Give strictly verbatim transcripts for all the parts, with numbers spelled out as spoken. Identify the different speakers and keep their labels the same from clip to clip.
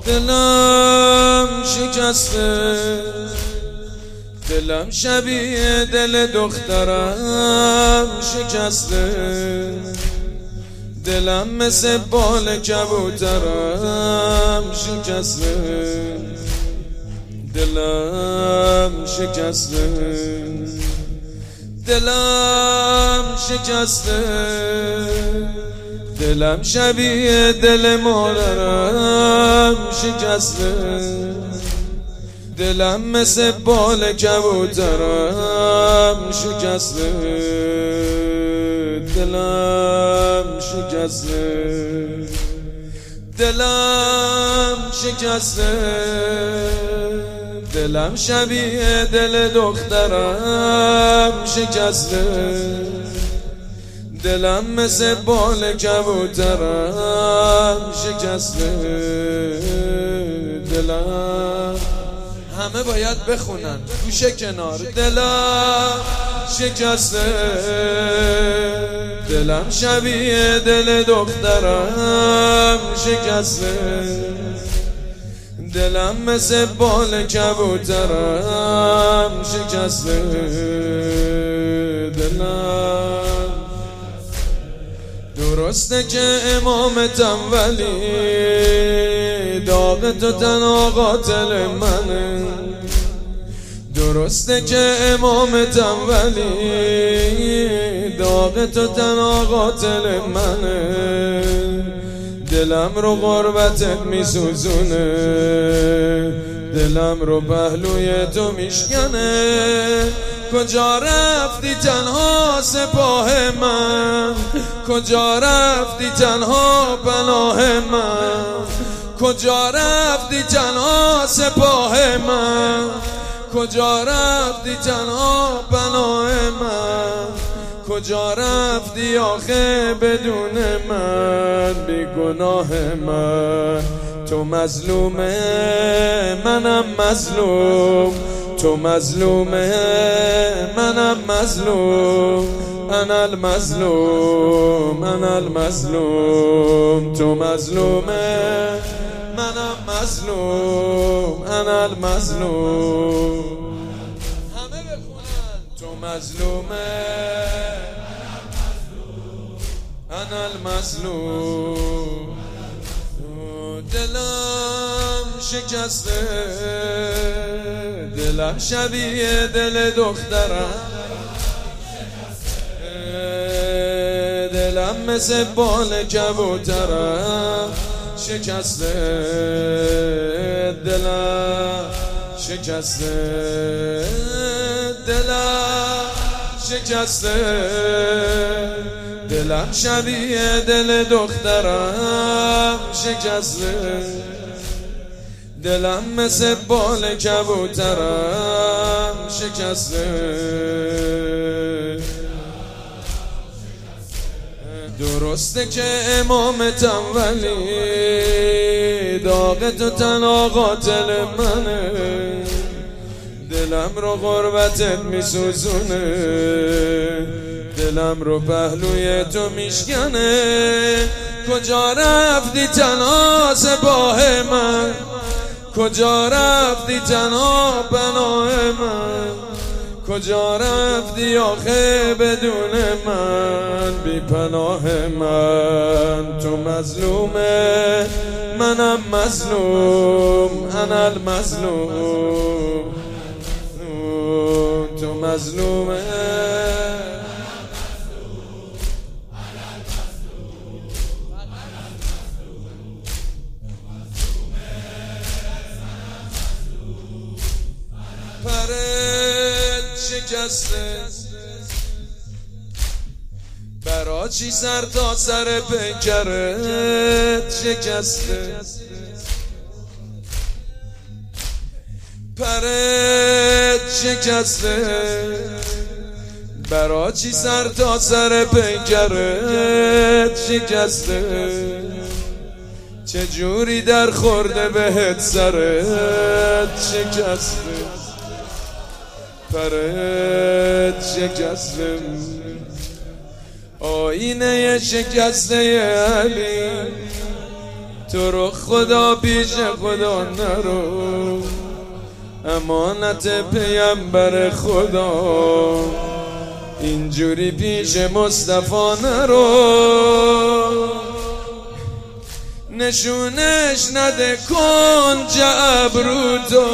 Speaker 1: دلم شکسته، دلم شبیه دل دخترم شکسته، دلم مثل بال کبوترم شکسته، دلم شکسته، دلم شکسته، دلم شبیه دل مادرم شکسته، دلم مثل بال کبوترم شکسته، دلم شکسته، دلم شکسته، دلم شبیه دل دخترم شکسته، دلم مثل بال کبوترم شکسته، دلم همه باید بخونن گوشه کنار. دلم شکسته، دلم شبیه دل دخترم شکسته، دلم مثل بال کبوترم شکسته، دلم درسته که امامتم ولی داغ تو تنها قاتل منه، درسته که امامتم ولی داغ تو تنها قاتل منه، دلم رو غربتت میسوزونه، دلم رو پهلوی تو میشکنه. کجا رفتی تنها سپاه من، کجا رفتی تنها پناه من، کجا رفتی تنها سپاه من، کجا رفتی تنها پناه من، کجا رفتی آخه بدون من، بی گناه من. تو مظلومه منم مظلوم، تو مظلومه منم مظلوم، انا المظلوم انا المظلوم. تو مظلومه منم مظلوم، انا المظلوم. همه بخونن. تو مظلومه انا المظلوم. دلم شکسته، دلم شبیه دل دخترم، دلم مثل بال کبوترم شکسته، دلم شکسته، دلم شکسته، دلم شبیه دل دخترم شکسته، دلم مثل بال کبوترم شکسته. درسته که امامتم ولی داغ تو تنها قاتل منه، دلم رو غربتت میسوزونه، دلم رو پهلوی تو میشکنه. کجا رفتی تنها سپاه من، کجا رفتی تنها پناه من، کجا رفتی آخه بدون من، بی پناه من. تو مظلومه منم مظلوم، انا المظلوم. تو مظلومه پرت شکسته، برا چی سر تا سر پیکرت شکسته، پرت شکسته، برا چی سر تا سر پیکرت شکسته، چجوری در خورده بهت سرت شکسته، پرت شکسته. آینه شکسته علی تو رو خدا پیش خدا نرو، امانت پیامبر خدا، اینجوری پیش مصطفی نرو. نشونش نده کنج ابرو تو،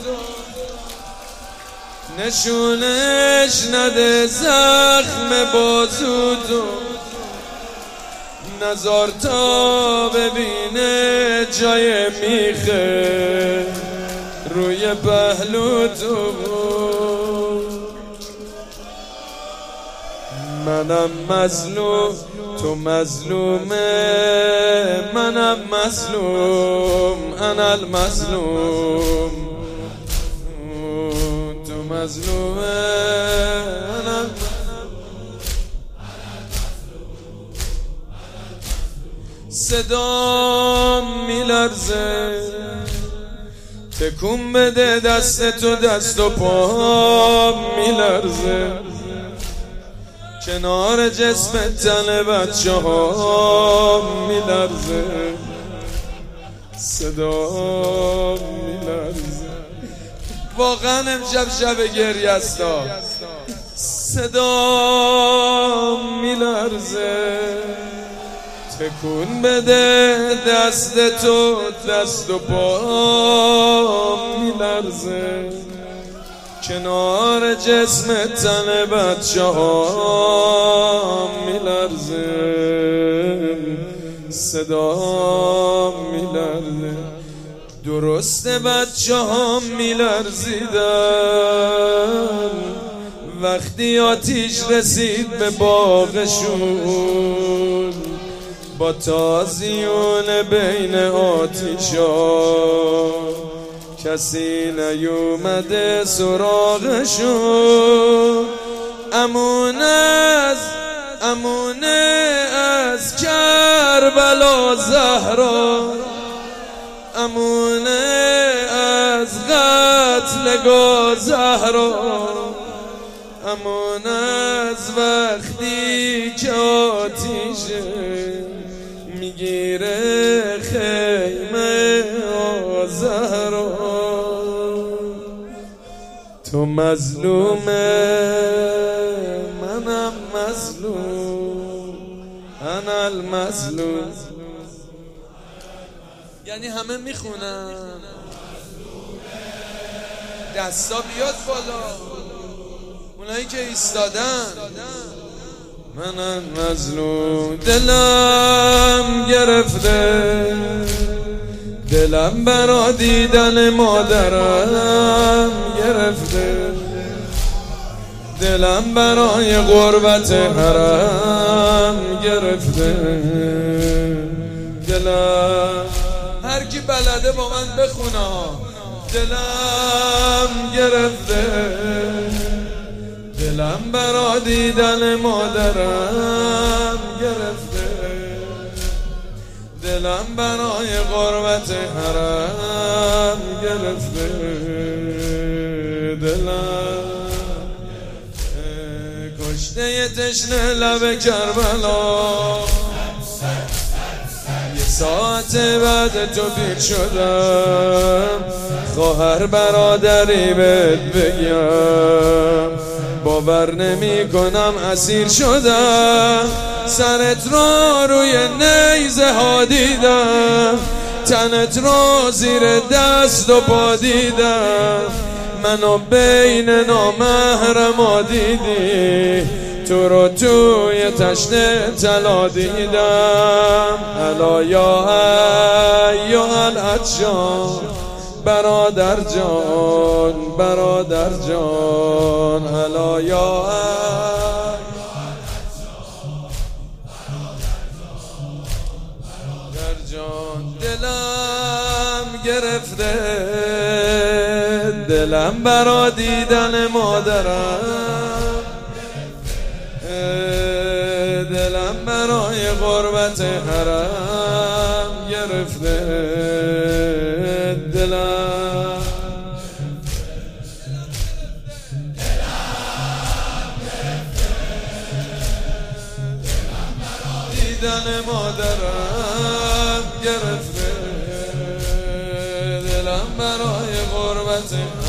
Speaker 1: نشونش نده زخم بازو تو، نزار تا ببینه جای میخه روی پهلو تو. منم مظلوم تو مظلومه، منم مظلوم انا المظلوم، تو مظلومه انا صدام میلرزه، تکون بده دست تو، دست و پا میلرزه، کنار جسم تن بچه ها میلرزه، صدا میلرزه. واقعا امشب شب گریه است، صدا میلرزه، تکون بده دست تو، دست و پا میلرزه، کنار جسم تن بچه ها میلرزه، صدا میلرزه. درسته بچه ها میلرزیدن وقتی آتیش رسید به باغشون، با تازیون بین آتیشا کسی نیومده سراغشون. امون از امونه از کربلا زهرا، امونه از قتلگاه زهرا، امون از وقتی که آتیشه میگیره خیمه زهرا. تو مظلومه منم مظلوم انا المظلوم. یعنی همه میخونن دستا بیاد بالا، اونایی که ایستادن. منم مظلوم، دلم گرفته، دلم برا دیدن مادرم گرفته، دلم برای غربت حرم گرفته، دلم هر کی بلده با من بخونه، دلم گرفته، دلم برا دیدن مادرم گرفته، دلم برای غربت حرم گرفته، دلم کشته تشنه لب کربلا. یه ساعت بعد تو پیر شدم، خواهر برادری بهت بگم، باور نمی کنم اسیر شدم، سرت را روی نیزه ها دیدم، تنت را زیر دست و پا دیدم، منو بین نامحرما دیدی، تو رو توی تشت طلا دیدم. الا یا ایها العطشان برادر جان، برادر جان، الا یا برادر جان. دلم گرفته، دلم برا دیدن مادرم، دلم برای غربت حرم گرفته، دلم دیدن مادرم گرفته، صحبت